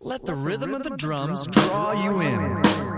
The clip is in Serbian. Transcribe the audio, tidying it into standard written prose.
Let the rhythm of the drums draw you in.